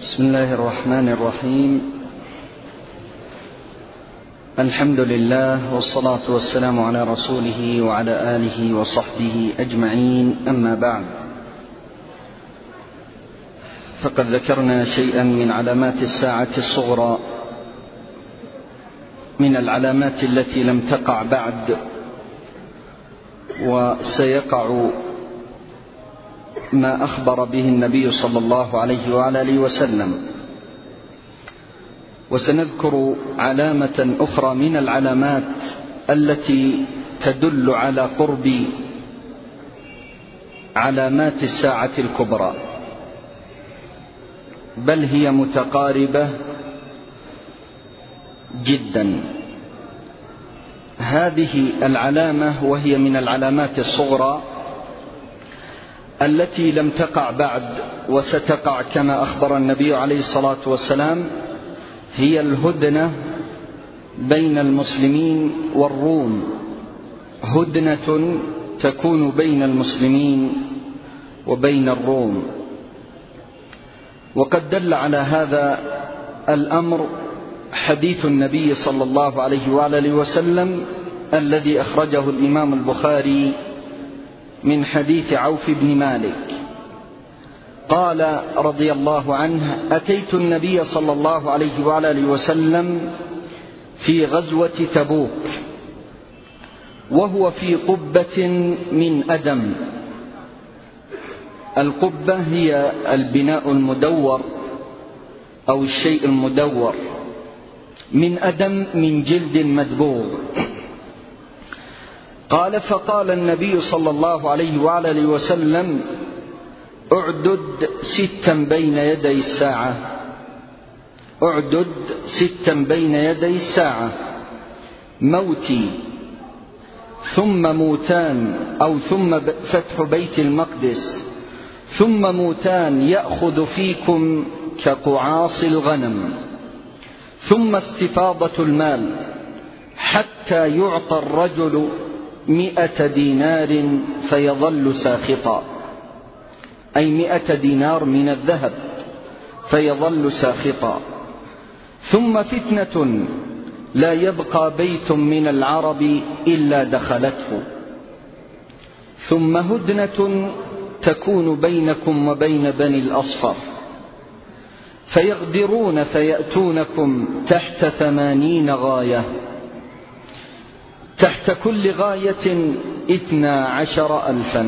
بسم الله الرحمن الرحيم. الحمد لله والصلاة والسلام على رسوله وعلى آله وصحبه أجمعين، أما بعد، فقد ذكرنا شيئا من علامات الساعة الصغرى، من العلامات التي لم تقع بعد وسيقع ما أخبر به النبي صلى الله عليه وعلى آله وسلم. وسنذكر علامة أخرى من العلامات التي تدل على قرب علامات الساعة الكبرى، بل هي متقاربة جدا. هذه العلامة وهي من العلامات الصغرى التي لم تقع بعد وستقع كما أخبر النبي عليه الصلاة والسلام، هي الهدنة بين المسلمين والروم، هدنة تكون بين المسلمين وبين الروم. وقد دل على هذا الأمر حديث النبي صلى الله عليه وآله وسلم الذي أخرجه الإمام البخاري من حديث عوف بن مالك قال رضي الله عنه: أتيت النبي صلى الله عليه وآله وسلم في غزوة تبوك وهو في قبة من أدم. القبة هي البناء المدور أو الشيء المدور، من أدم من جلد مدبوغ. قال: فقال النبي صلى الله عليه وآله وسلم: اعدد 6 بين يدي الساعة، اعدد 6 بين يدي الساعة: موتي، ثم موتان أو ثم فتح بيت المقدس، ثم موتان يأخذ فيكم كقعاص الغنم، ثم استفاضة المال حتى يعطى الرجل 100 دينار فيظل ساخطا، أي 100 دينار من الذهب فيظل ساخطا، ثم فتنة لا يبقى بيت من العرب إلا دخلته، ثم هدنة تكون بينكم وبين بني الأصفر، فيغدرون فيأتونكم تحت 80 غاية، تحت كل غاية 12,000.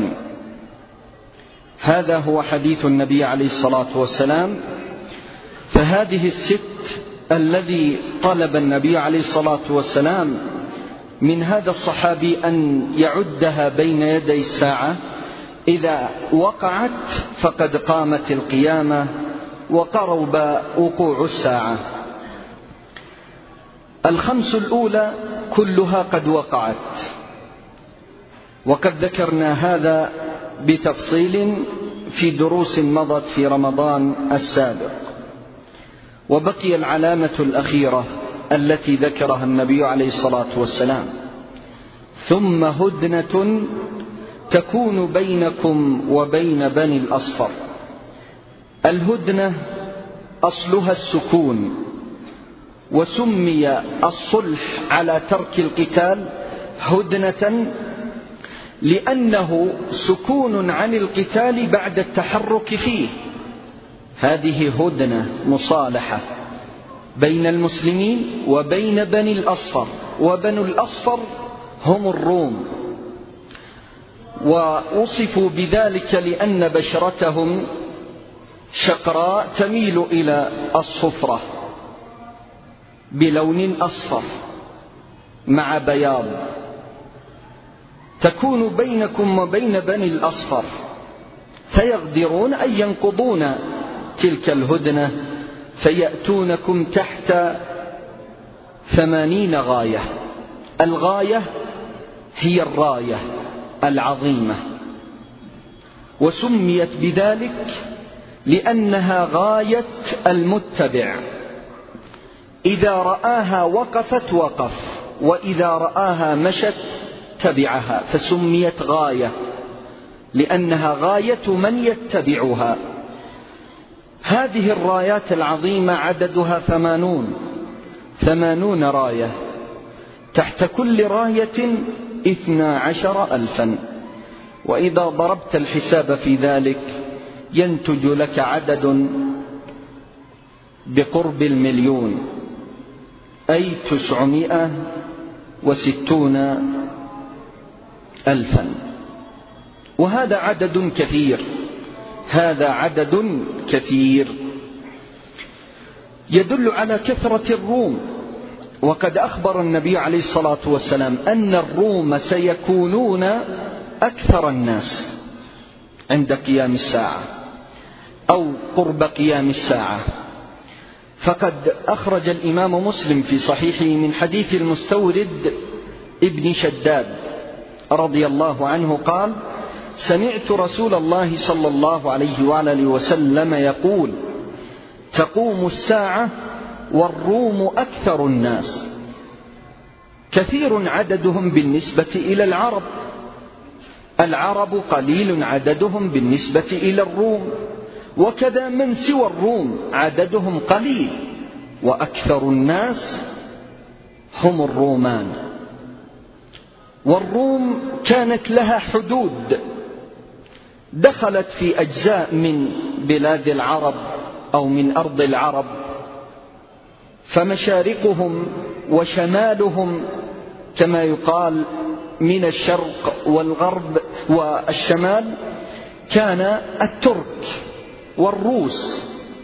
هذا هو حديث النبي عليه الصلاة والسلام. فهذه الست الذي طلب النبي عليه الصلاة والسلام من هذا الصحابي أن يعدها بين يدي الساعة، إذا وقعت فقد قامت القيامة وقرب وقوع الساعة. 5 الأولى كلها قد وقعت، وقد ذكرنا هذا بتفصيل في دروس مضت في رمضان السابق. وبقي العلامة الأخيرة التي ذكرها النبي عليه الصلاة والسلام: ثم هدنة تكون بينكم وبين بني الأصفر. الهدنة أصلها السكون، وسمي الصلح على ترك القتال هدنة لأنه سكون عن القتال بعد التحرك فيه. هذه هدنة مصالحة بين المسلمين وبين بني الأصفر، وبنو الأصفر هم الروم، ووصفوا بذلك لأن بشرتهم شقراء تميل إلى الصفرة بلون أصفر مع بياض. تكون بينكم وبين بني الأصفر، فيغدرون أن ينقضون تلك الهدنة فيأتونكم تحت 80 غاية. الغاية هي الراية العظيمة، وسميت بذلك لأنها غاية المتبع، إذا رآها وقفت وقف، وإذا رآها مشت تبعها، فسميت غاية لأنها غاية من يتبعها. هذه الرايات العظيمة عددها 80 راية، تحت كل راية 12,000، وإذا ضربت الحساب في ذلك ينتج لك عدد بقرب 1,000,000، أي 960,000، وهذا عدد كثير، هذا عدد كثير يدل على كثرة الروم. وقد أخبر النبي عليه الصلاة والسلام أن الروم سيكونون أكثر الناس عند قيام الساعة أو قرب قيام الساعة. فقد أخرج الإمام مسلم في صحيحه من حديث المستورد ابن شداد رضي الله عنه قال: سمعت رسول الله صلى الله عليه وآله وسلم يقول: تقوم الساعة والروم أكثر الناس، كثير عددهم بالنسبة إلى العرب قليل عددهم بالنسبة إلى الروم، وكذا من سوى الروم عددهم قليل، وأكثر الناس هم الرومان. والروم كانت لها حدود، دخلت في أجزاء من بلاد العرب أو من أرض العرب، فمشارقهم وشمالهم كما يقال من الشرق والغرب والشمال كان الترك والروس،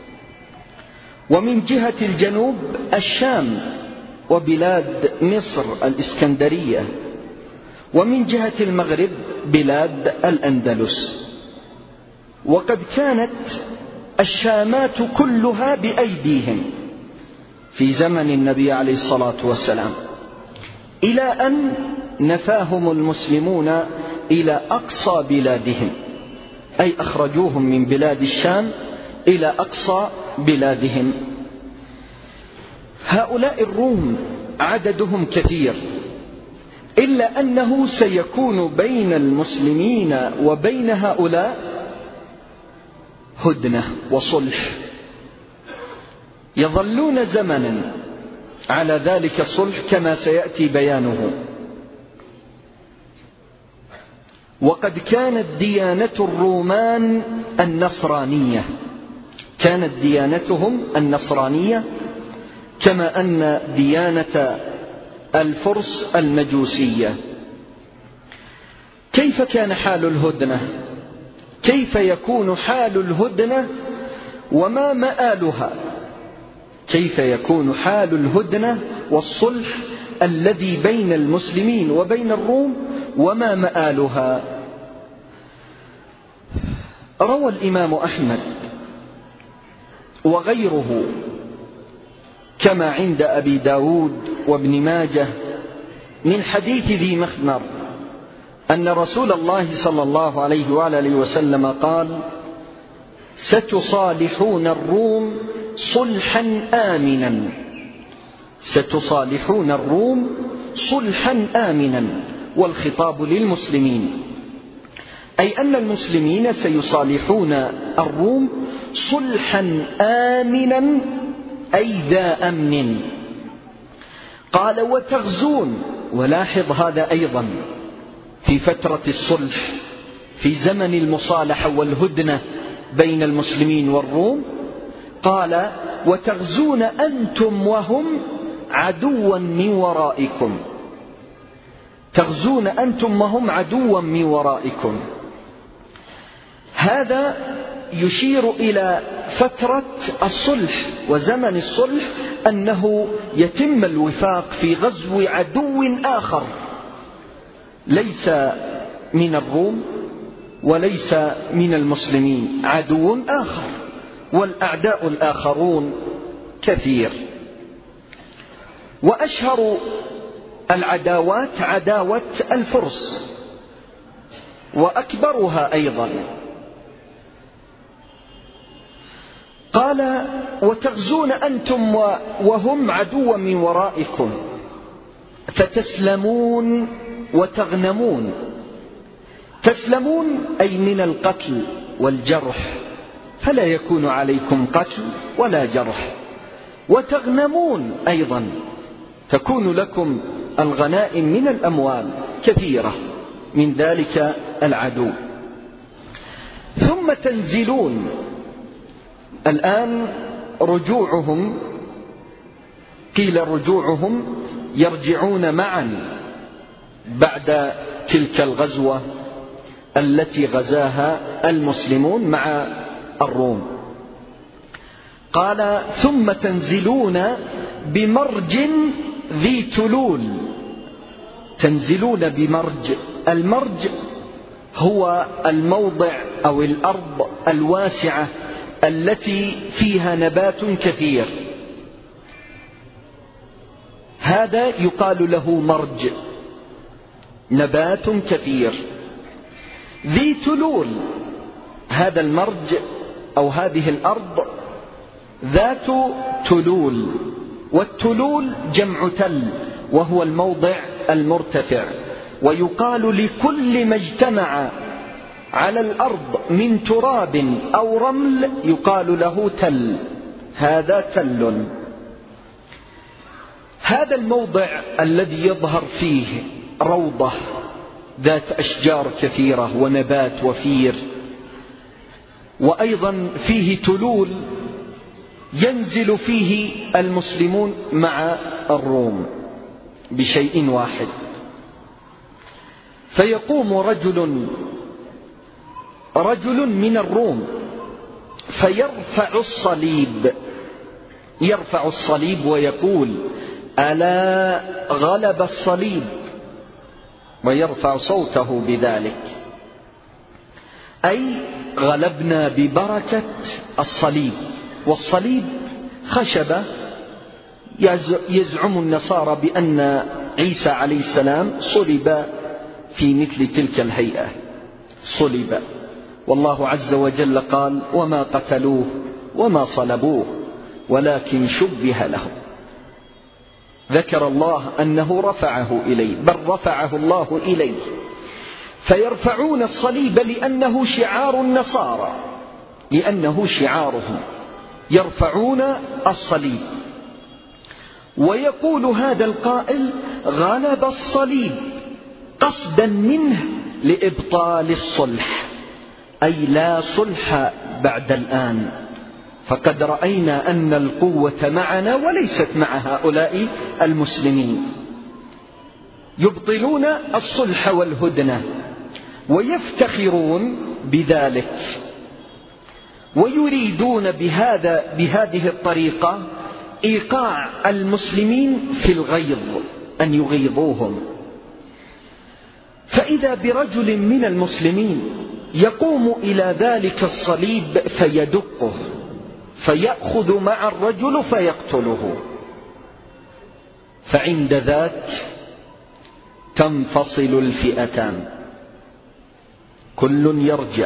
ومن جهة الجنوب الشام وبلاد مصر الإسكندرية، ومن جهة المغرب بلاد الأندلس. وقد كانت الشامات كلها بأيديهم في زمن النبي عليه الصلاة والسلام، إلى أن نفاهم المسلمون إلى أقصى بلادهم، أي أخرجوهم من بلاد الشام إلى أقصى بلادهم. هؤلاء الروم عددهم كثير، إلا أنه سيكون بين المسلمين وبين هؤلاء هدنة وصلح، يظلون زمنا على ذلك الصلح كما سيأتي بيانه. وقد كانت ديانة الرومان النصرانية، كانت ديانتهم النصرانية، كما أن ديانة الفرس المجوسية. كيف كان حال الهدنة؟ كيف يكون حال الهدنة وما مآلها؟ كيف يكون حال الهدنة والصلح الذي بين المسلمين وبين الروم وما مآلها؟ روى الإمام أحمد وغيره كما عند أبي داود وابن ماجه من حديث ذي مخنر أن رسول الله صلى الله عليه وآله وسلم قال: ستصالحون الروم صلحا آمنا، ستصالحون الروم صلحا آمنا، والخطاب للمسلمين، أي أن المسلمين سيصالحون الروم صلحا آمنا، أي ذا أمن. قال: وتغزون، ولاحظ هذا أيضا في فترة الصلح في زمن المصالحة والهدنة بين المسلمين والروم، قال: وتغزون أنتم وهم عدوا من ورائكم، تغزون أنتم وهم عدوا من ورائكم. هذا يشير إلى فترة الصلح وزمن الصلح، أنه يتم الوفاق في غزو عدو آخر ليس من الروم وليس من المسلمين، عدو آخر، والأعداء الآخرون كثير. وأشهر العداوات عداوة الفرس، وأكبرها أيضا. قال: وتغزون أنتم وهم عدوا من ورائكم، فتسلمون وتغنمون. تسلمون أي من القتل والجرح، فلا يكون عليكم قتل ولا جرح، وتغنمون أيضا، تكون لكم الغنائم من الأموال كثيرة من ذلك العدو. ثم تنزلون. الآن رجوعهم، قيل رجوعهم يرجعون معا بعد تلك الغزوة التي غزاها المسلمون مع الروم. قال ثم تنزلون بمرج ذي تلول. تنزلون بمرج. المرج هو الموضع أو الأرض الواسعة التي فيها نبات كثير، هذا يقال له مرج، نبات كثير. ذي تلول، هذا المرج أو هذه الأرض ذات تلول، والتلول جمع تل وهو الموضع المرتفع. ويقال لكل ما اجتمع على الأرض من تراب أو رمل يقال له تل، هذا تل. هذا الموضع الذي يظهر فيه روضة ذات أشجار كثيرة ونبات وفير، وأيضا فيه تلول ينزل فيه المسلمون مع الروم بشيء واحد. فيقوم رجل من الروم فيرفع الصليب، يرفع الصليب ويقول ألا غلب الصليب، ويرفع صوته بذلك، أي غلبنا ببركة الصليب. والصليب خشبة يزعم النصارى بأن عيسى عليه السلام صلب في مثل تلك الهيئة، صلب، والله عز وجل قال وما قتلوه وما صلبوه ولكن شبه لهم. ذكر الله أنه رفعه إليه، بل رفعه الله إليه. فيرفعون الصليب لأنه شعار النصارى، لأنه شعارهم، يرفعون الصليب. ويقول هذا القائل غلب الصليب قصدا منه لإبطال الصلح، أي لا صلح بعد الآن، فقد رأينا أن القوة معنا وليست مع هؤلاء المسلمين. يبطلون الصلح والهدنة ويفتخرون بذلك، ويريدون بهذه الطريقة إيقاع المسلمين في الغيظ، أن يغيظوهم. فإذا برجل من المسلمين يقوم إلى ذلك الصليب فيدقه، فيأخذ مع الرجل فيقتله، فعند ذاك تنفصل الفئتان، كل يرجع.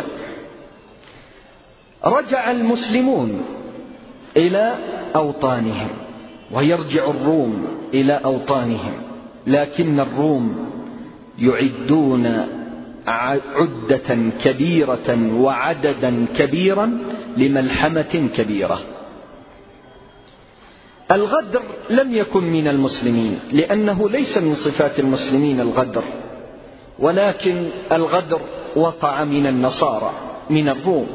رجع المسلمون إلى أوطانهم، ويرجع الروم إلى أوطانهم، لكن الروم يعدون عدة كبيرة وعددا كبيرا لملحمة كبيرة. الغدر لم يكن من المسلمين، لأنه ليس من صفات المسلمين الغدر، ولكن الغدر وقع من النصارى من الروم.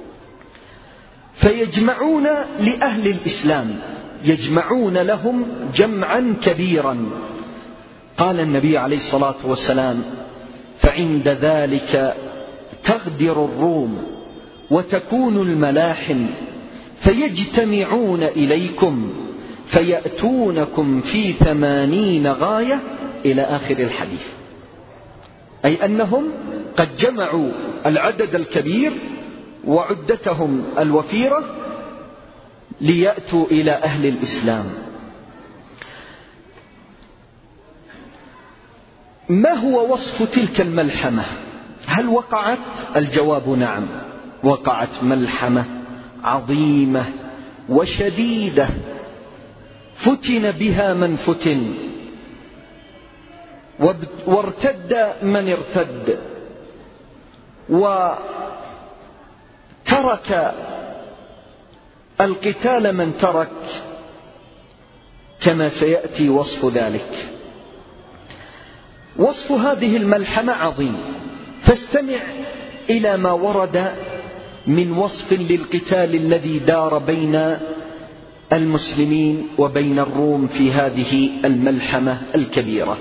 فيجمعون لأهل الإسلام، يجمعون لهم جمعا كبيرا. قال النبي عليه الصلاة والسلام فعند ذلك تغدر الروم وتكون الملاحم، فيجتمعون إليكم فيأتونكم في 80 غاية إلى آخر الحديث، أي أنهم قد جمعوا العدد الكبير وعدتهم الوفيرة ليأتوا إلى أهل الإسلام. ما هو وصف تلك الملحمة؟ هل وقعت؟ الجواب نعم، وقعت ملحمة عظيمة وشديدة، فتن بها من فتن، وارتد من ارتد، وترك القتال من ترك، كما سيأتي وصف ذلك. وصف هذه الملحمة عظيم، فاستمع إلى ما ورد من وصف للقتال الذي دار بين المسلمين وبين الروم في هذه الملحمة الكبيرة.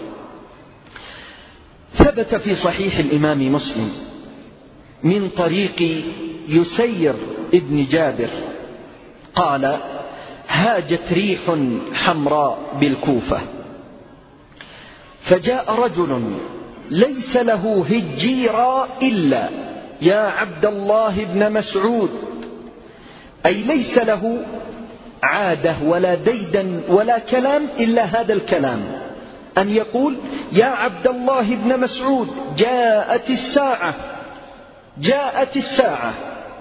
ثبت في صحيح الإمام مسلم من طريق يسير ابن جابر قال: هاجت ريح حمراء بالكوفة، فجاء رجل ليس له هجيرا إلا يا عبد الله بن مسعود، أي ليس له عادة ولا ديدا ولا كلام إلا هذا الكلام، أن يقول: يا عبد الله بن مسعود، جاءت الساعة، جاءت الساعة.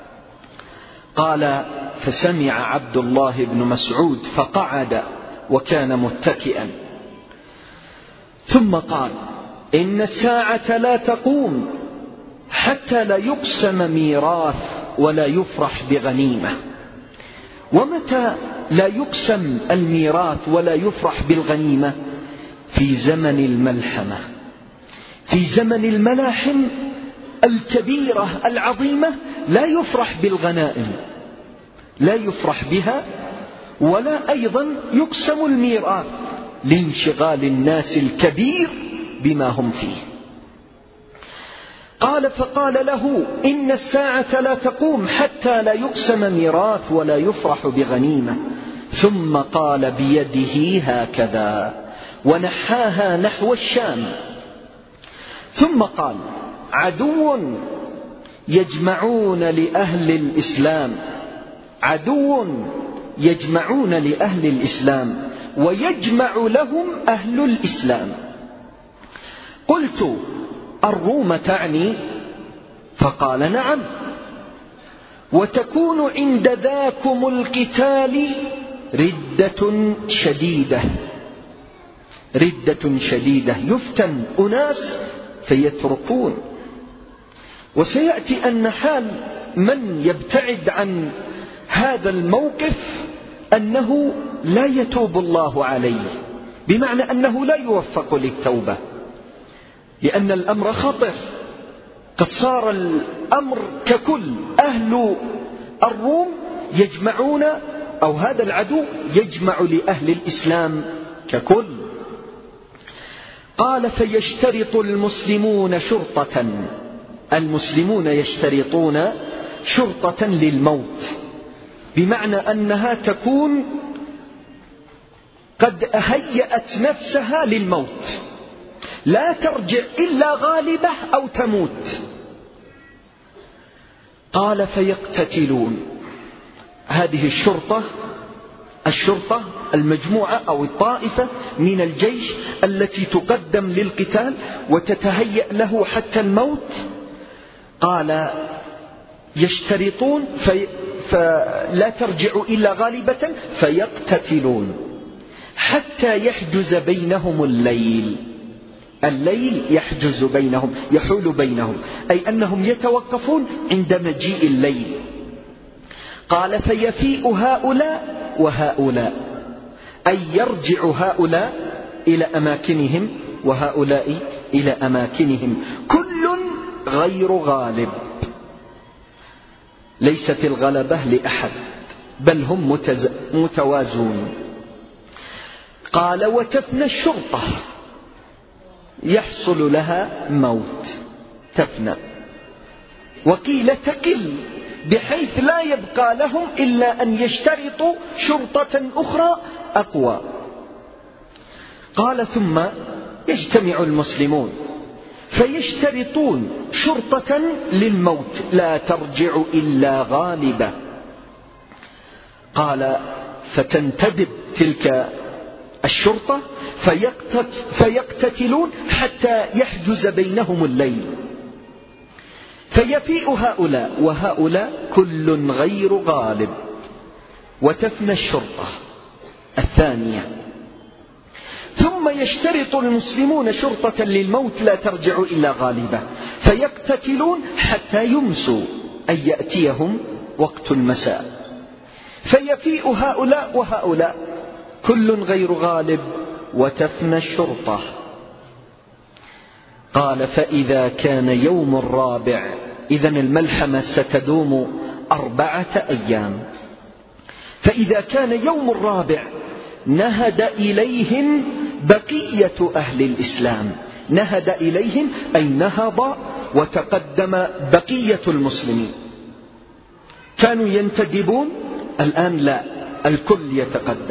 قال: فسمع عبد الله بن مسعود فقعد وكان متكئا، ثم قال: إن الساعة لا تقوم حتى لا يقسم ميراث ولا يفرح بغنيمة. ومتى لا يقسم الميراث ولا يفرح بالغنيمة؟ في زمن الملحمة، في زمن الملاحم الكبيرة العظيمة لا يفرح بالغنائم، لا يفرح بها، ولا أيضا يقسم الميراث لانشغال الناس الكبير بما هم فيه. قال: فقال له: إن الساعة لا تقوم حتى لا يقسم ميراث ولا يفرح بغنيمة. ثم قال بيده هكذا ونحاها نحو الشام، ثم قال: عدو يجمعون لأهل الإسلام، عدو يجمعون لأهل الإسلام ويجمع لهم أهل الإسلام. قلت: الروم تعني؟ فقال: نعم، وتكون عند ذاكم القتال ردة شديدة، ردة شديدة، يفتن أناس فيتركون. وسيأتي أن حال من يبتعد عن هذا الموقف أنه لا يتوب الله عليه، بمعنى أنه لا يوفق للتوبة، لأن الأمر خطر. قد صار الأمر ككل، أهل الروم يجمعون، أو هذا العدو يجمع لأهل الإسلام ككل. قال: فيشترط المسلمون شرطة، المسلمون يشترطون شرطة للموت، بمعنى أنها تكون قد هيأت نفسها للموت، لا ترجع إلا غالبة أو تموت. قال: فيقتتلون، هذه الشرطة المجموعة أو الطائفة من الجيش التي تقدم للقتال وتتهيأ له حتى الموت. قال: يشترطون فلا ترجع إلا غالبة، فيقتتلون حتى يحجز بينهم الليل، الليل يحجز بينهم، يحول بينهم، أي أنهم يتوقفون عند مجيء الليل. قال: فيفيء هؤلاء وهؤلاء، أي يرجع هؤلاء إلى أماكنهم وهؤلاء إلى أماكنهم، كل غير غالب، ليست الغلبة لأحد، بل هم متوازون. قال: وتفنى الشرطة، يحصل لها موت، تفنى، وقيل تقل، بحيث لا يبقى لهم إلا أن يشترطوا شرطة أخرى أقوى. قال: ثم يجتمع المسلمون فيشترطون شرطة للموت لا ترجع إلا غالبة. قال: فتنتدب تلك الشرطة فيقتتلون حتى يحجز بينهم الليل، فيفيء هؤلاء وهؤلاء كل غير غالب، وتفنى الشرطة الثانية. ثم يشترط المسلمون شرطة للموت لا ترجع إلا غالبة، فيقتتلون حتى يمسوا، أي يأتيهم وقت المساء، فيفيء هؤلاء وهؤلاء كل غير غالب وتفنى الشرطة. قال فإذا كان يوم الرابع، إذن الملحمة ستدوم 4 أيام، فإذا كان يوم الرابع نهد إليهم بقية أهل الإسلام. نهد إليهم أي نهض وتقدم بقية المسلمين. كانوا ينتدبون، الآن لا، الكل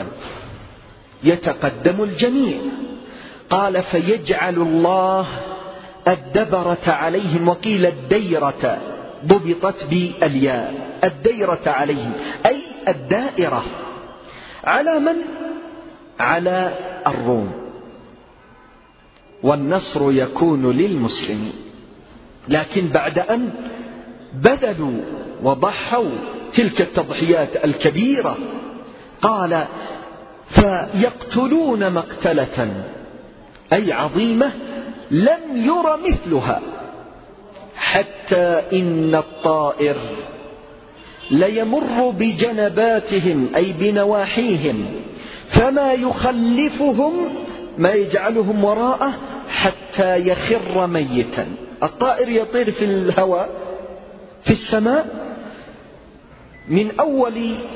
يتقدم الجميع. قال فيجعل الله الدبرة عليهم، وقيل الديرة ضبطت بالياء، الديرة عليهم أي الدائرة. على من؟ على الروم، والنصر يكون للمسلمين. لكن بعد أن بذلوا وضحوا تلك التضحيات الكبيرة، قال فيقتلون مقتلة أي عظيمة لم ير مثلها، حتى إن الطائر ليمر بجنباتهم أي بنواحيهم، فما يخلفهم، ما يجعلهم وراءه حتى يخر ميتا. الطائر يطير في الهواء في السماء، من أول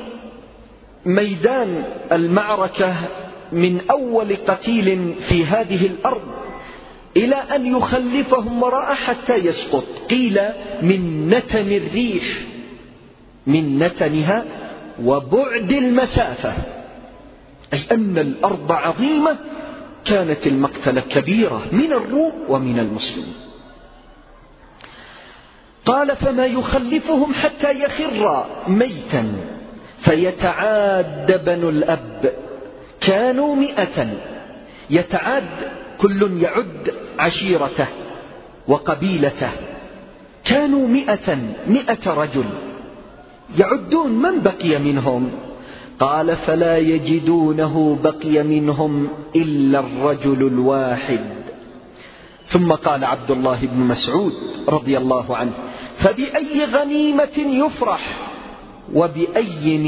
ميدان المعركة، من أول قتيل في هذه الأرض، إلى أن يخلفهم وراءه حتى يسقط. قيل من نتن الريح، من نتنها وبعد المسافة، أي أن الأرض عظيمة، كانت المقتلة كبيرة من الروم ومن المسلمين. قال فما يخلفهم حتى يخر ميتا فيتعاد بنو الأب. كانوا 100، يتعاد، كل يعد عشيرته وقبيلته. كانوا 100 رجل، يعدون من بقي منهم. قال فلا يجدونه بقي منهم إلا الرجل الواحد. ثم قال عبد الله بن مسعود رضي الله عنه فبأي غنيمة يفرح وبأي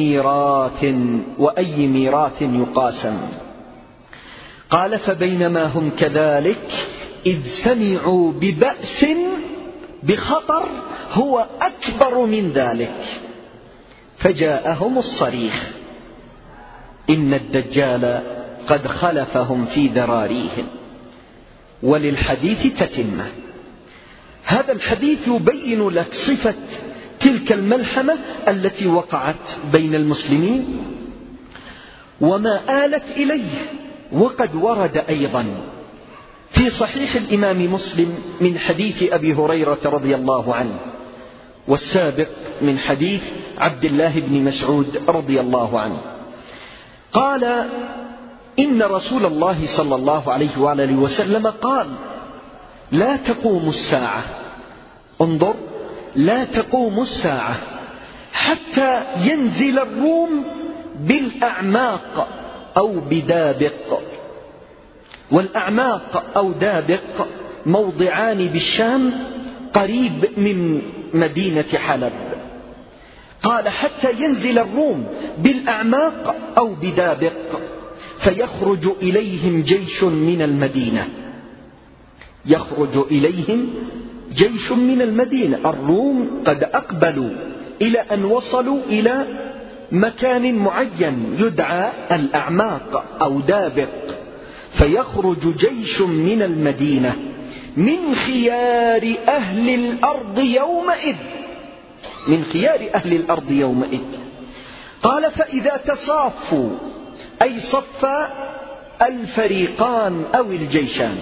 ميراث يقاسم. قال فبينما هم كذلك إذ سمعوا ببأس، بخطر هو أكبر من ذلك، فجاءهم الصريخ إن الدجال قد خلفهم في ذراريهم. وللحديث تتمة. هذا الحديث يبين لك صفة تلك الملحمة التي وقعت بين المسلمين وما آلت إليه. وقد ورد أيضا في صحيح الإمام مسلم من حديث أبي هريرة رضي الله عنه، والسابق من حديث عبد الله بن مسعود رضي الله عنه، قال إن رسول الله صلى الله عليه وآله وسلم قال لا تقوم الساعة، انظر، لا تقوم الساعة حتى ينزل الروم بالأعماق أو بدابق. والأعماق أو دابق موضعان بالشام قريب من مدينة حلب. قال حتى ينزل الروم بالأعماق أو بدابق فيخرج إليهم جيش من المدينة. يخرج إليهم جيش من المدينة. الروم قد أقبلوا إلى أن وصلوا إلى مكان معين يدعى الأعماق أو دابق، فيخرج جيش من المدينة من خيار أهل الأرض يومئذ، من خيار أهل الأرض يومئذ. قال فإذا تصافوا أي صف الفريقان أو الجيشان،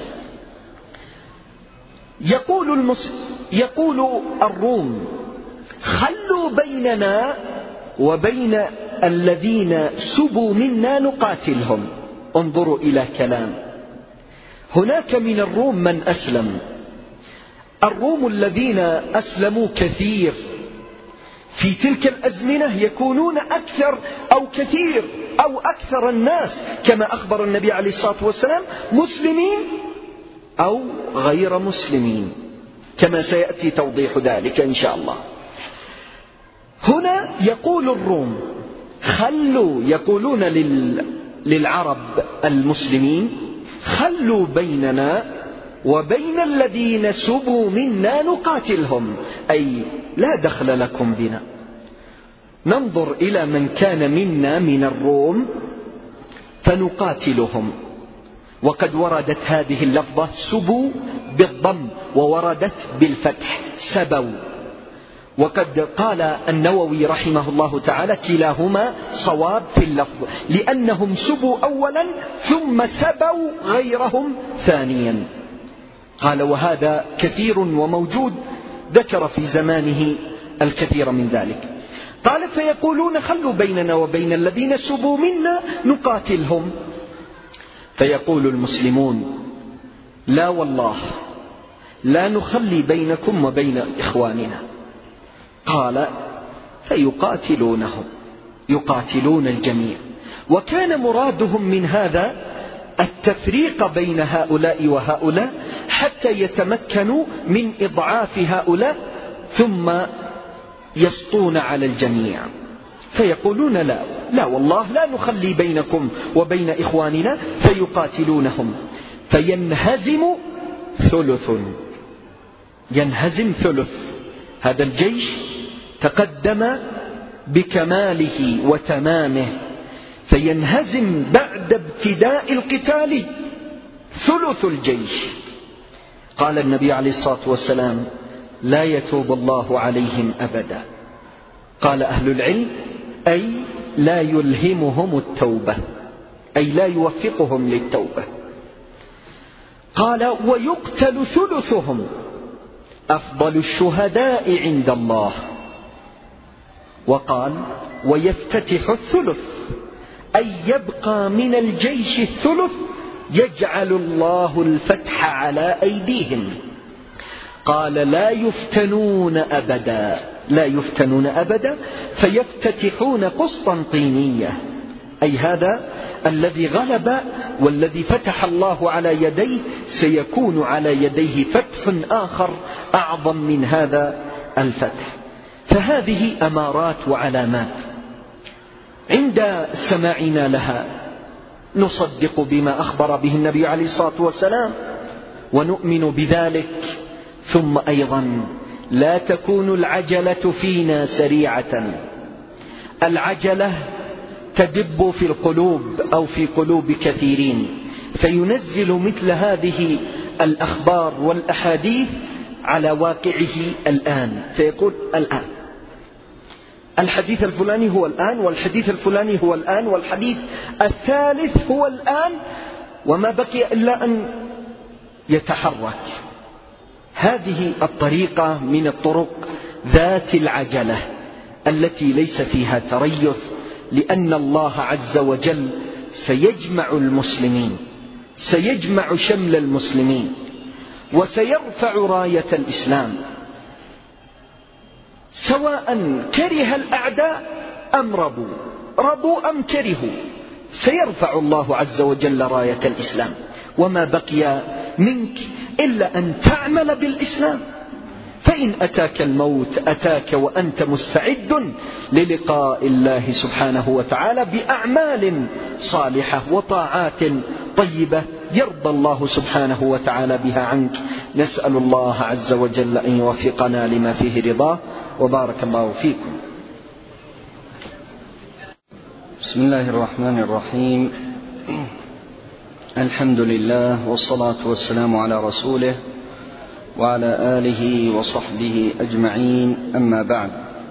يقول الروم خلوا بيننا وبين الذين سبوا منا نقاتلهم. انظروا إلى كلام. هناك من الروم من أسلم. الروم الذين أسلموا كثير في تلك الأزمنة يكونون أكثر أو كثير أو أكثر الناس، كما أخبر النبي عليه الصلاة والسلام، مسلمين أو غير مسلمين، كما سيأتي توضيح ذلك إن شاء الله. هنا يقول الروم خلوا، يقولون للعرب المسلمين: خلوا بيننا وبين الذين سبوا منا نقاتلهم، أي لا دخل لكم بنا، ننظر إلى من كان منا من الروم فنقاتلهم. وقد وردت هذه اللفظة سبوا بالضم، ووردت بالفتح سبوا. وقد قال النووي رحمه الله تعالى: كلاهما صواب في اللفظ، لأنهم سبوا أولا ثم سبوا غيرهم ثانيا. قال: وهذا كثير وموجود، ذكر في زمانه الكثير من ذلك. قال: فيقولون: خلوا بيننا وبين الذين سبوا منا نقاتلهم. فيقول المسلمون: لا والله، لا نخلي بينكم وبين إخواننا. قال: فيقاتلونهم، يقاتلون الجميع. وكان مرادهم من هذا التفريق بين هؤلاء وهؤلاء حتى يتمكنوا من إضعاف هؤلاء ثم يسطون على الجميع. فيقولون: لا والله، لا نخلي بينكم وبين إخواننا. فيقاتلونهم فينهزم ثلث، ينهزم ثلث. هذا الجيش تقدم بكماله وتمامه، فينهزم بعد ابتداء القتال ثلث الجيش. قال النبي عليه الصلاة والسلام: لا يتوب الله عليهم أبدا. قال أهل العلم: أي لا يلهمهم التوبة، أي لا يوفقهم للتوبة. قال: ويقتل ثلثهم، أفضل الشهداء عند الله. وقال: ويفتتح الثلث، أي يبقى من الجيش الثلث، يجعل الله الفتح على أيديهم. قال: لا يفتنون أبدا، لا يفتنون أبدا، فيفتتحون قسطنطينية، أي هذا الذي غلب والذي فتح الله على يديه سيكون على يديه فتح آخر أعظم من هذا الفتح. فهذه أمارات وعلامات عند سماعنا لها نصدق بما أخبر به النبي عليه الصلاة والسلام ونؤمن بذلك. ثم أيضا لا تكون العجلة فينا سريعة. العجلة تدب في القلوب أو في قلوب كثيرين، فينزل مثل هذه الأخبار والأحاديث على واقعه الآن، فيقول: الآن الحديث الفلاني هو الآن، والحديث الفلاني هو الآن، والحديث الثالث هو الآن، وما بقي إلا أن يتحرك. هذه الطريقة من الطرق ذات العجلة التي ليس فيها تريث، لأن الله عز وجل سيجمع المسلمين، سيجمع شمل المسلمين، وسيرفع راية الإسلام، سواء كره الأعداء أم رضوا أم كرهوا، سيرفع الله عز وجل راية الإسلام. وما بقي منك إلا أن تعمل بالإسلام، فإن أتاك الموت أتاك وأنت مستعد للقاء الله سبحانه وتعالى بأعمال صالحة وطاعات طيبة يرضى الله سبحانه وتعالى بها عنك. نسأل الله عز وجل أن يوفقنا لما فيه رضاه، وبارك الله فيكم. بسم الله الرحمن الرحيم. الحمد لله، والصلاة والسلام على رسوله وعلى آله وصحبه أجمعين، أما بعد.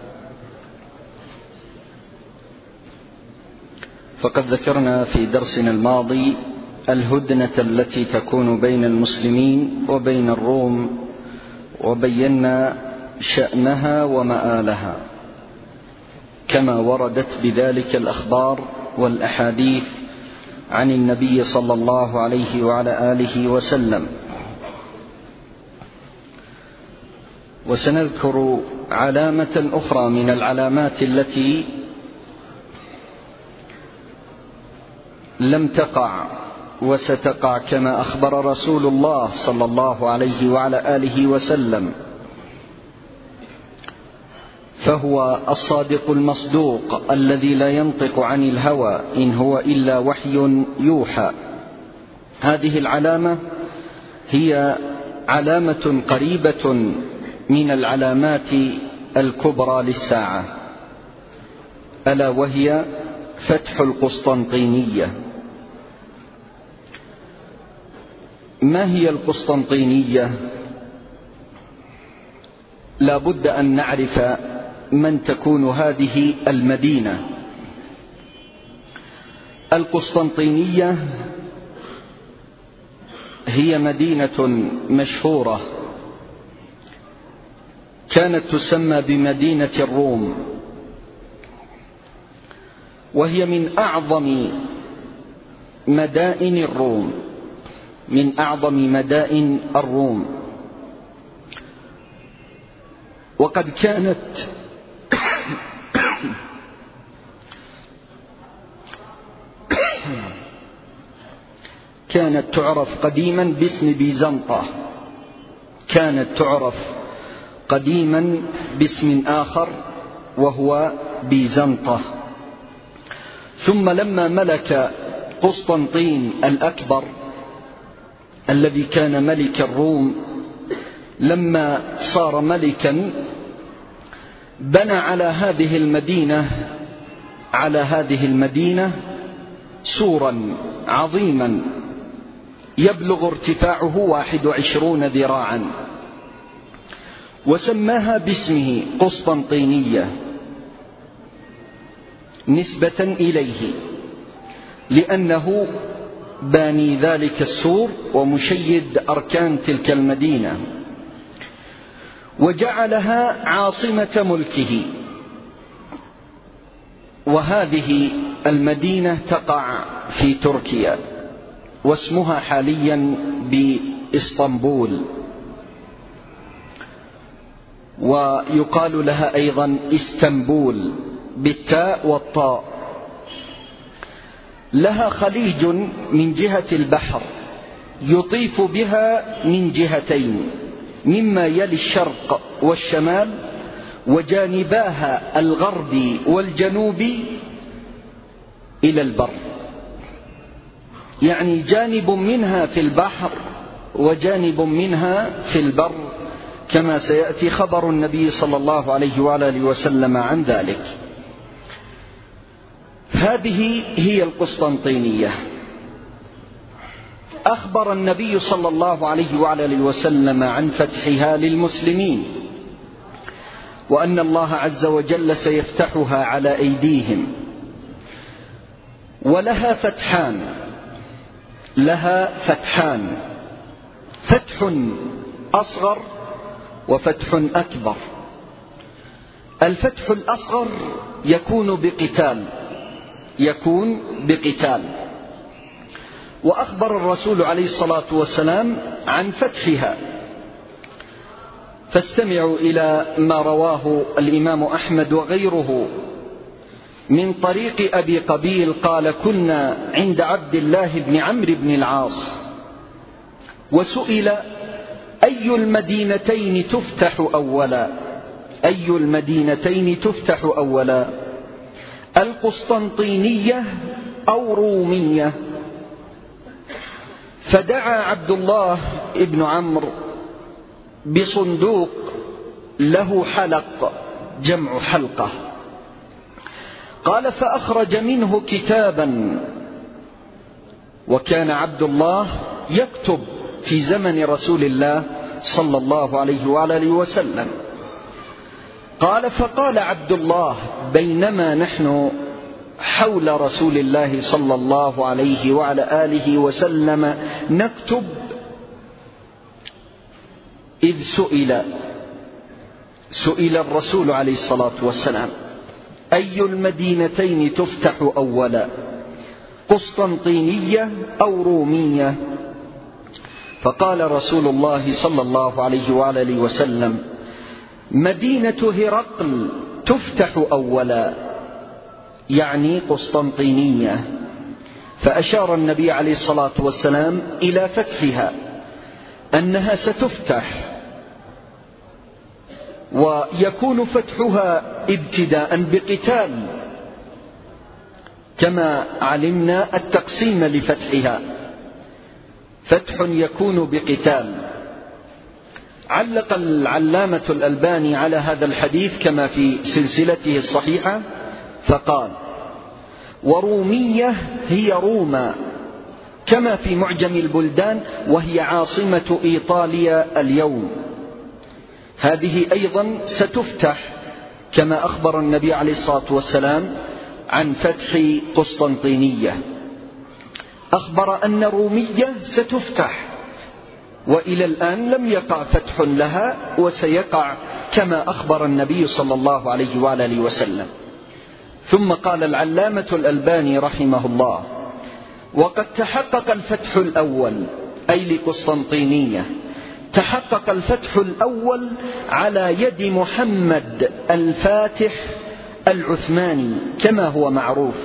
فقد ذكرنا في درسنا الماضي الهدنة التي تكون بين المسلمين وبين الروم، وبينا شأنها ومآلها كما وردت بذلك الأخبار والأحاديث عن النبي صلى الله عليه وعلى آله وسلم. وسنذكر علامة أخرى من العلامات التي لم تقع وستقع كما أخبر رسول الله صلى الله عليه وعلى آله وسلم. فهو الصادق المصدوق الذي لا ينطق عن الهوى إن هو إلا وحي يوحى. هذه العلامة هي علامة قريبة من العلامات الكبرى للساعة، ألا وهي فتح القسطنطينية. ما هي القسطنطينية؟ لا بد أن نعرف من تكون هذه المدينة. القسطنطينية هي مدينة مشهورة كانت تسمى بمدينة الروم، وهي من أعظم مدائن الروم، من أعظم مدائن الروم. وقد كانت تعرف قديما باسم بيزنطة، كانت تعرف قديما باسم آخر وهو بيزنطة. ثم لما ملك قسطنطين الأكبر الذي كان ملك الروم، لما صار ملكا بنى على هذه المدينة سورا عظيما يبلغ ارتفاعه 21 ذراعا، وسماها باسمه قسطنطينية نسبة إليه، لأنه باني ذلك السور ومشيد أركان تلك المدينة، وجعلها عاصمة ملكه. وهذه المدينة تقع في تركيا، واسمها حاليا بإسطنبول، ويقال لها أيضا إسطنبول بالتاء والطاء. لها خليج من جهة البحر يطيف بها من جهتين، مما يلي الشرق والشمال، وجانباها الغربي والجنوبي إلى البر، يعني جانب منها في البحر وجانب منها في البر، كما سيأتي خبر النبي صلى الله عليه وآله وسلم عن ذلك. هذه هي القسطنطينية. أخبر النبي صلى الله عليه وآله وسلم عن فتحها للمسلمين، وأن الله عز وجل سيفتحها على أيديهم. ولها فتحان، فتح أصغر وفتح أكبر. الفتح الأصغر يكون بقتال، وأخبر الرسول عليه الصلاة والسلام عن فتحها. فاستمعوا إلى ما رواه الإمام أحمد وغيره من طريق أبي قبيل قال: كنا عند عبد الله بن عمرو بن العاص، وسئل أي المدينتين تفتح أولا، القسطنطينية أو رومية؟ فدعا عبد الله بن عمرو بصندوق له حلق، جمع حلقة، قال: فأخرج منه كتابا. وكان عبد الله يكتب في زمن رسول الله صلى الله عليه وآله وسلم. قال: فقال عبد الله بينما نحن حول رسول الله صلى الله عليه وعلى آله وسلم نكتب، إذ سئل الرسول عليه الصلاة والسلام: أي المدينتين تفتح أولا، قسطنطينية أو رومية؟ فقال رسول الله صلى الله عليه وآله وسلم: مدينة هرقل تفتح أولا، يعني قسطنطينية. فأشار النبي عليه الصلاة والسلام إلى فتحها، أنها ستفتح. ويكون فتحها ابتداء بقتال كما علمنا التقسيم لفتحها، فتح يكون بقتال. علق العلامة الألباني على هذا الحديث كما في سلسلته الصحيحة فقال: ورومية هي روما كما في معجم البلدان، وهي عاصمة إيطاليا اليوم. هذه أيضا ستفتح كما أخبر النبي عليه الصلاة والسلام عن فتح قسطنطينية، أخبر أن رومية ستفتح، وإلى الآن لم يقع فتح لها، وسيقع كما أخبر النبي صلى الله عليه وآله وسلم. ثم قال العلامة الألباني رحمه الله: وقد تحقق الفتح الأول، أي لقسطنطينية، تحقق الفتح الأول على يد محمد الفاتح العثماني كما هو معروف،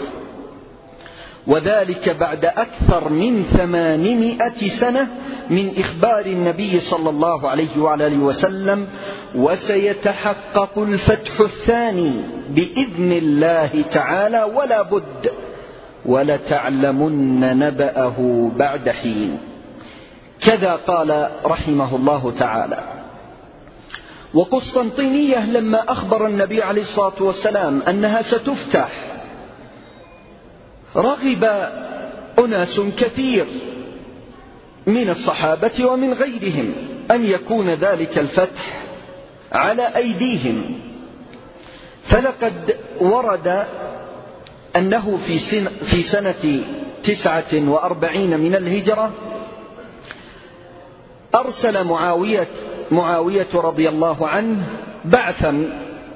وذلك بعد أكثر من 800 سنة من إخبار النبي صلى الله عليه وآله وسلم. وسيتحقق الفتح الثاني بإذن الله تعالى ولا بد، ولتعلمن نبأه بعد حين. كذا قال رحمه الله تعالى. وقسطنطينية لما أخبر النبي عليه الصلاة والسلام أنها ستفتح، رغب أناس كثير من الصحابة ومن غيرهم أن يكون ذلك الفتح على أيديهم. فلقد ورد أنه في سنة 49 من الهجرة أرسل معاوية رضي الله عنه بعثا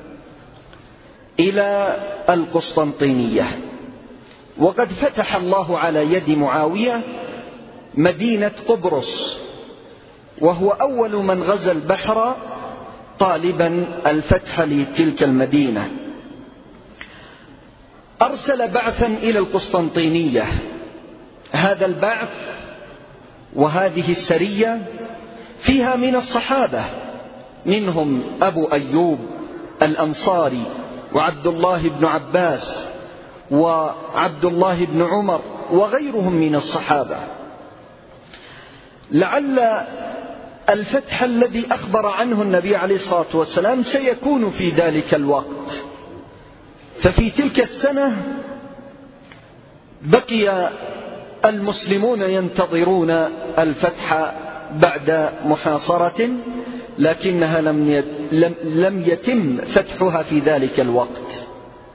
إلى القسطنطينية، وقد فتح الله على يد معاوية مدينة قبرص، وهو أول من غزا البحر طالبا الفتح لتلك المدينة. أرسل بعثا إلى القسطنطينية. هذا البعث وهذه السرية فيها من الصحابة، منهم أبو أيوب الأنصاري، وعبد الله بن عباس، وعبد الله بن عمر، وغيرهم من الصحابة. لعل الفتح الذي أخبر عنه النبي عليه الصلاة والسلام سيكون في ذلك الوقت. ففي تلك السنة بقي المسلمون ينتظرون الفتح بعد محاصرة، لكنها لم يتم فتحها في ذلك الوقت.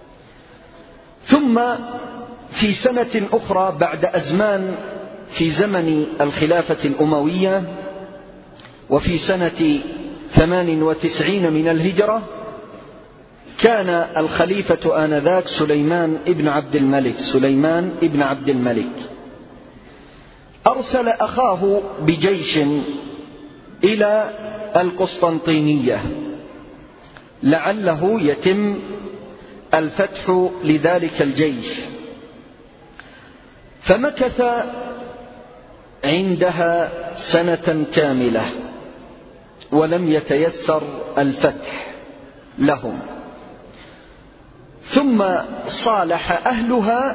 ثم في سنة أخرى بعد أزمان في زمن الخلافة الأموية، وفي سنة 98 من الهجرة، كان الخليفة آنذاك سليمان ابن عبد الملك أرسل أخاه بجيش إلى القسطنطينية لعله يتم الفتح لذلك الجيش، فمكث عندها سنة كاملة ولم يتيسر الفتح لهم. ثم صالح أهلها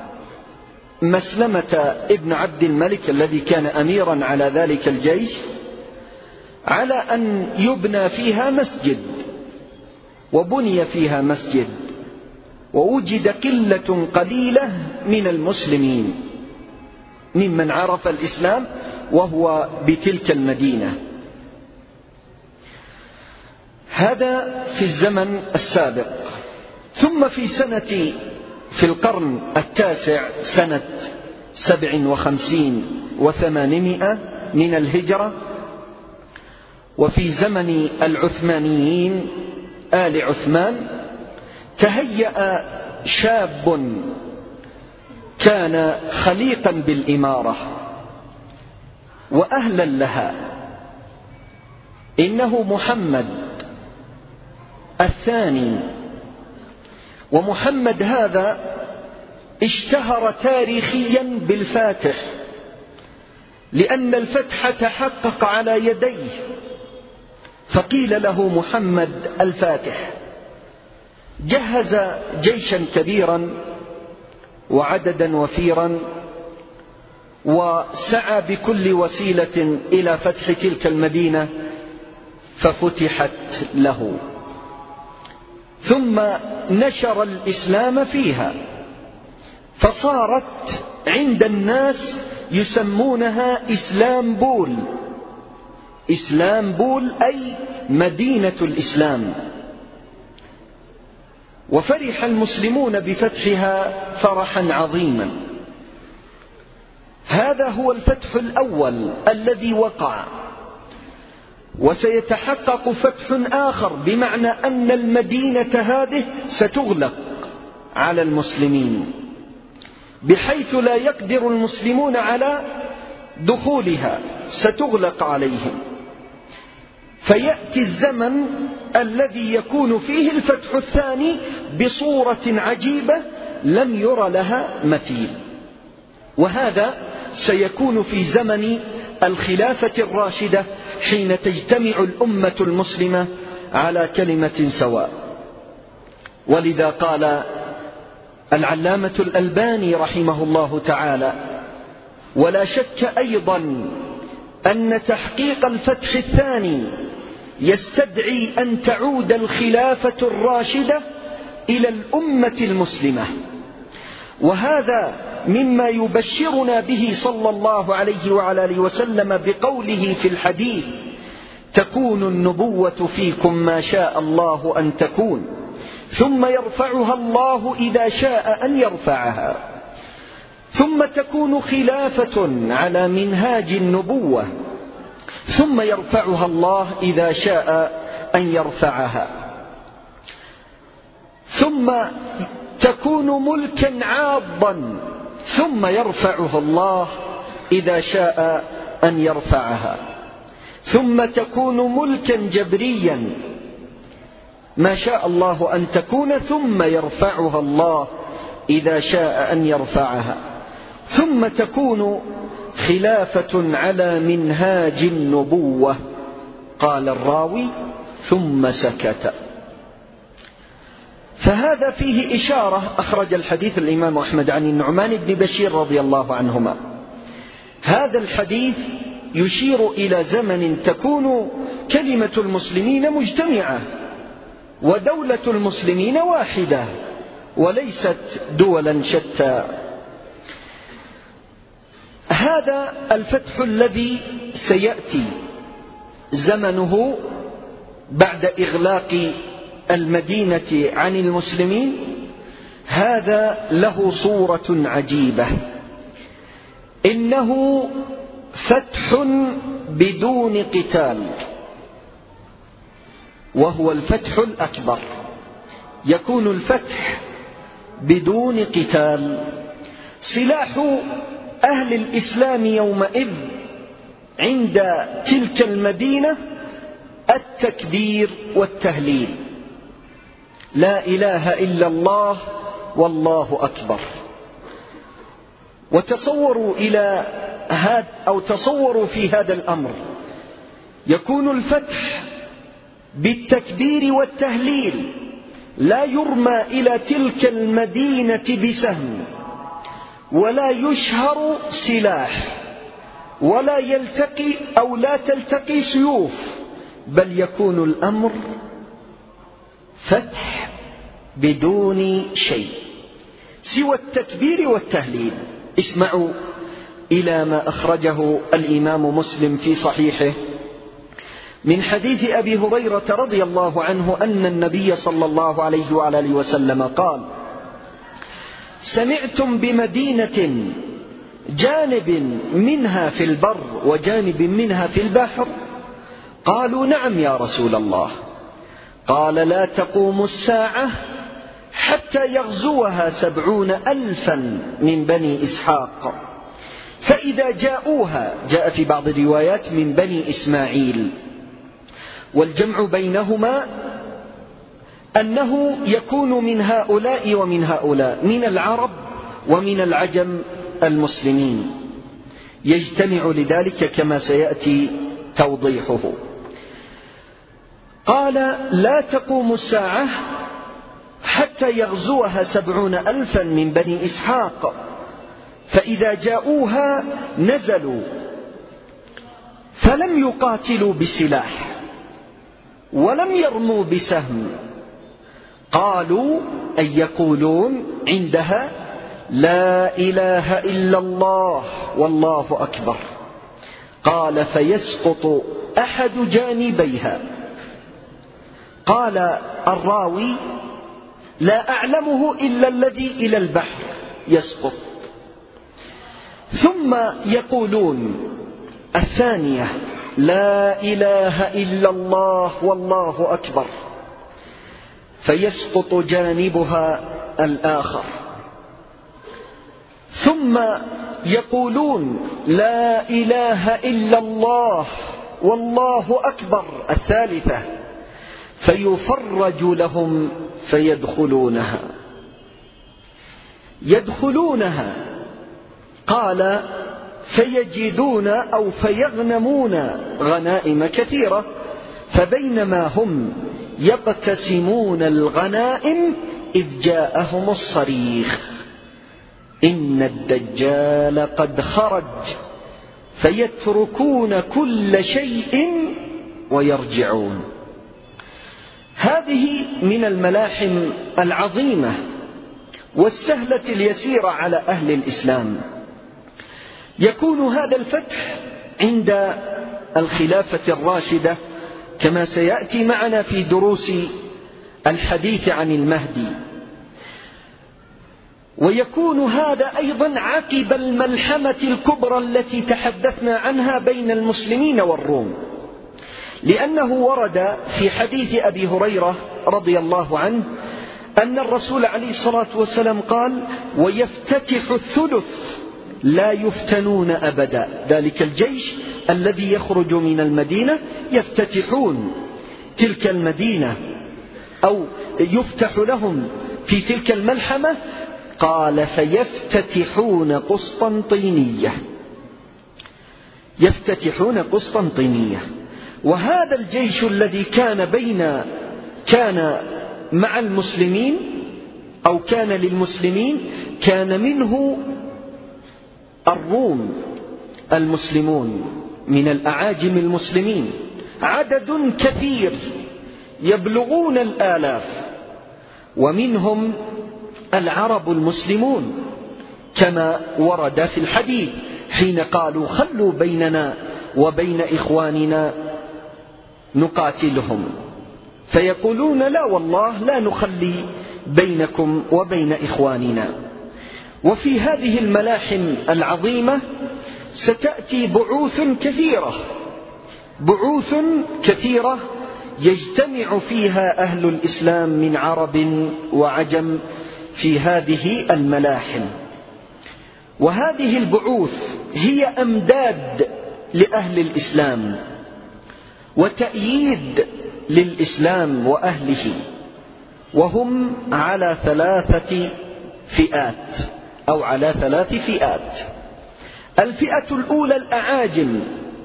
مسلمة ابن عبد الملك الذي كان أميرا على ذلك الجيش على أن يبنى فيها مسجد، وبني فيها مسجد، ووجد قلة قليلة من المسلمين ممن عرف الإسلام وهو بتلك المدينة. هذا في الزمن السابق. ثم في القرن التاسع سنة 57 و800 من الهجرة، وفي زمن العثمانيين آل عثمان، تهيأ شاب كان خليقا بالإمارة وأهلا لها، إنه محمد الثاني. ومحمد هذا اشتهر تاريخيا بالفاتح، لأن الفتح تحقق على يديه، فقيل له محمد الفاتح. جهز جيشا كبيرا وعددا وفيرا، وسعى بكل وسيلة إلى فتح تلك المدينة، ففتحت له، ثم نشر الإسلام فيها، فصارت عند الناس يسمونها إسلامبول. إسلامبول أي مدينة الإسلام. وفرح المسلمون بفتحها فرحا عظيما. هذا هو الفتح الأول الذي وقع، وسيتحقق فتح آخر، بمعنى أن المدينة هذه ستغلق على المسلمين بحيث لا يقدر المسلمون على دخولها، ستغلق عليهم. فيأتي الزمن الذي يكون فيه الفتح الثاني بصورة عجيبة لم ير لها مثيل، وهذا سيكون في زمن الخلافة الراشدة، حين تجتمع الأمة المسلمة على كلمة سواء. ولذا قال العلامة الألباني رحمه الله تعالى: ولا شك أيضا أن تحقيق الفتح الثاني يستدعي أن تعود الخلافة الراشدة إلى الأمة المسلمة، وهذا مما يبشرنا به صلى الله عليه وعلى آله وسلم بقوله في الحديث: تكون النبوة فيكم ما شاء الله أن تكون، ثم يرفعها الله إذا شاء أن يرفعها، ثم تكون خلافة على منهاج النبوة، ثم يرفعها الله إذا شاء أن يرفعها، ثم تكون ملكا عاضا، ثم يرفعه الله إذا شاء أن يرفعها، ثم تكون ملكا جبريا ما شاء الله أن تكون، ثم يرفعها الله إذا شاء أن يرفعها، ثم تكون خلافة على منهاج النبوة. قال الراوي: ثم سكت. فهذا فيه إشارة. أخرج الحديث الإمام أحمد عن النعمان بن بشير رضي الله عنهما. هذا الحديث يشير إلى زمن تكون كلمة المسلمين مجتمعة، ودولة المسلمين واحدة، وليست دولا شتى. هذا الفتح الذي سيأتي زمنه بعد إغلاق المدينة عن المسلمين، هذا له صورة عجيبة. إنه فتح بدون قتال، وهو الفتح الأكبر. يكون الفتح بدون قتال. سلاح أهل الإسلام يومئذ عند تلك المدينة التكبير والتهليل: لا إله إلا الله والله أكبر. وتصوروا إلى هذا، أو تصوروا في هذا الأمر، يكون الفتح بالتكبير والتهليل، لا يرمى إلى تلك المدينة بسهم، ولا يشهر سلاح، ولا يلتقي أو لا تلتقي سيوف، بل يكون الأمر فتح بدون شيء سوى التكبير والتهليل. اسمعوا إلى ما أخرجه الإمام مسلم في صحيحه من حديث أبي هريرة رضي الله عنه أن النبي صلى الله عليه وعلى آله وسلم قال: سمعتم بمدينة جانب منها في البر وجانب منها في البحر؟ قالوا: نعم يا رسول الله. قال: لا تقوم الساعة حتى يغزوها 70,000 من بني إسحاق، فإذا جاءوها، جاء في بعض الروايات من بني إسماعيل، والجمع بينهما أنه يكون من هؤلاء ومن هؤلاء، من العرب ومن العجم المسلمين، يجتمع لذلك كما سيأتي توضيحه. قال: لا تقوم الساعة حتى يغزوها 70,000 من بني إسحاق، فإذا جاءوها نزلوا فلم يقاتلوا بسلاح ولم يرموا بسهم، قالوا أي يقولون عندها: لا إله إلا الله والله أكبر. قال: فيسقط أحد جانبيها. قال الراوي: لا أعلمه إلا الذي إلى البحر يسقط. ثم يقولون الثانية: لا إله إلا الله والله أكبر، فيسقط جانبها الآخر. ثم يقولون: لا إله إلا الله والله أكبر، الثالثة، فيفرج لهم فيدخلونها. يدخلونها، قال: فيجدون أو فيغنمون غنائم كثيرة، فبينما هم يقتسمون الغنائم إذ جاءهم الصريخ: إن الدجال قد خرج، فيتركون كل شيء ويرجعون. هذه من الملاحم العظيمة والسهلة اليسيرة على أهل الإسلام. يكون هذا الفتح عند الخلافة الراشدة كما سيأتي معنا في دروس الحديث عن المهدي، ويكون هذا أيضا عقب الملحمة الكبرى التي تحدثنا عنها بين المسلمين والروم، لأنه ورد في حديث أبي هريرة رضي الله عنه أن الرسول عليه الصلاة والسلام قال: ويفتتح الثلث لا يفتنون أبدا. ذلك الجيش الذي يخرج من المدينة يفتتحون تلك المدينة أو يفتح لهم في تلك الملحمة. قال: فيفتتحون قسطنطينية. يفتتحون قسطنطينية. وهذا الجيش الذي كان مع المسلمين أو كان للمسلمين، كان منه الروم المسلمون من الأعاجم المسلمين، عدد كثير يبلغون الآلاف، ومنهم العرب المسلمون كما ورد في الحديث حين قالوا: خلوا بيننا وبين إخواننا نقاتلهم، فيقولون: لا والله لا نخلي بينكم وبين إخواننا. وفي هذه الملاحم العظيمة ستأتي بعوث كثيرة يجتمع فيها أهل الإسلام من عرب وعجم في هذه الملاحم. وهذه البعوث هي أمداد لأهل الإسلام وتأييد للإسلام وأهله، وهم على 3 فئات أو على 3 فئات. الفئة الأولى الأعاجم،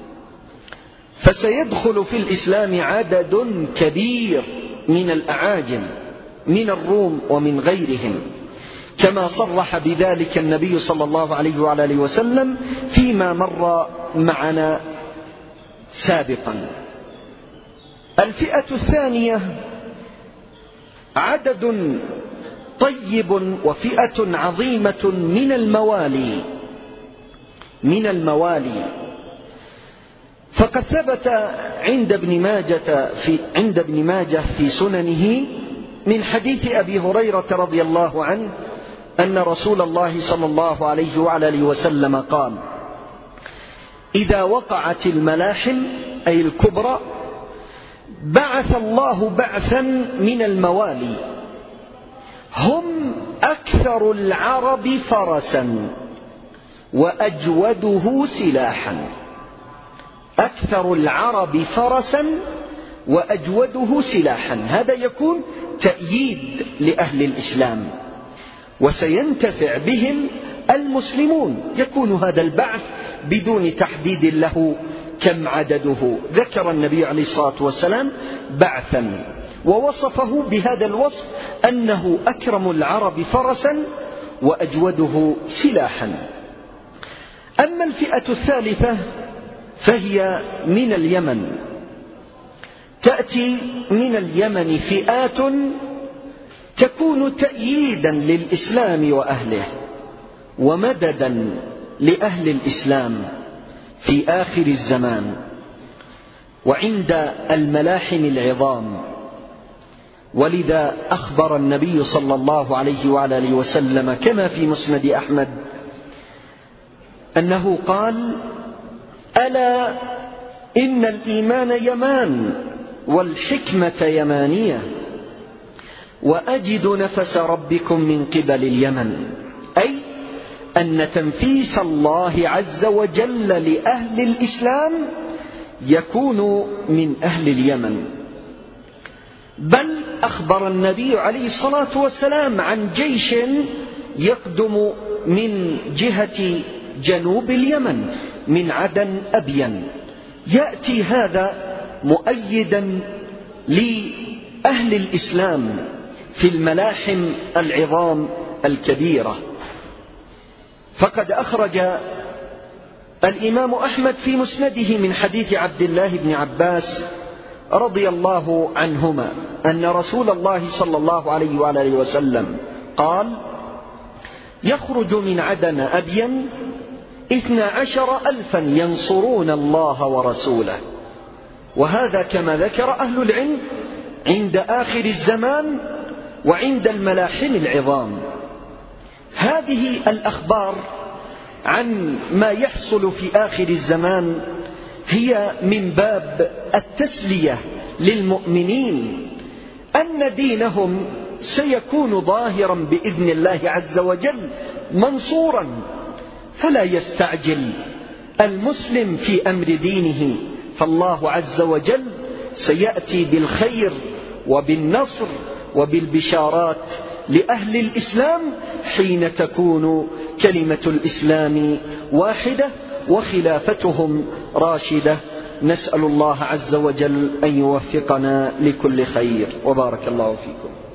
فسيدخل في الإسلام عدد كبير من الأعاجم من الروم ومن غيرهم، كما صرح بذلك النبي صلى الله عليه وعلى آله وسلم فيما مر معنا سابقا. الفئة الثانية عدد طيب وفئة عظيمة من الموالي. فقد ثبت عند ابن ماجه في سننه من حديث أبي هريرة رضي الله عنه أن رسول الله صلى الله عليه وعلى آله وسلم قال: إذا وقعت الملاحم أي الكبرى بعث الله بعثا من الموالي، هم أكثر العرب فرسا وأجوده سلاحا. أكثر العرب فرسا وأجوده سلاحا، هذا يكون تأييد لأهل الإسلام، وسينتفع بهم المسلمون. يكون هذا البعث بدون تحديد له كم عدده؟ ذكر النبي عليه الصلاة والسلام بعثا، ووصفه بهذا الوصف أنه أكرم العرب فرسا وأجوده سلاحا. أما الفئة الثالثة فهي من اليمن. تأتي من اليمن فئات تكون تأييدا للإسلام وأهله ومددا لأهل الإسلام في آخر الزمان وعند الملاحم العظام. ولذا أخبر النبي صلى الله عليه وآله وسلم كما في مسند أحمد أنه قال: ألا إن الإيمان يمان والحكمة يمانية وأجد نفس ربكم من قبل اليمن، أي أن تنفيس الله عز وجل لأهل الإسلام يكون من أهل اليمن. بل أخبر النبي عليه الصلاة والسلام عن جيش يقدم من جهة جنوب اليمن من عدن أبين، يأتي هذا مؤيدا لأهل الإسلام في الملاحم العظام الكبيرة. فقد أخرج الإمام أحمد في مسنده من حديث عبد الله بن عباس رضي الله عنهما أن رسول الله صلى الله عليه وآله وسلم قال: يخرج من عدن أبين 12,000 ينصرون الله ورسوله. وهذا كما ذكر أهل العلم عند آخر الزمان وعند الملاحم العظام. هذه الأخبار عن ما يحصل في آخر الزمان هي من باب التسلية للمؤمنين أن دينهم سيكون ظاهرا بإذن الله عز وجل منصورا، فلا يستعجل المسلم في أمر دينه، فالله عز وجل سيأتي بالخير وبالنصر وبالبشارات لأهل الإسلام حين تكون كلمة الإسلام واحدة وخلافتهم راشدة. نسأل الله عز وجل أن يوفقنا لكل خير، وبارك الله فيكم.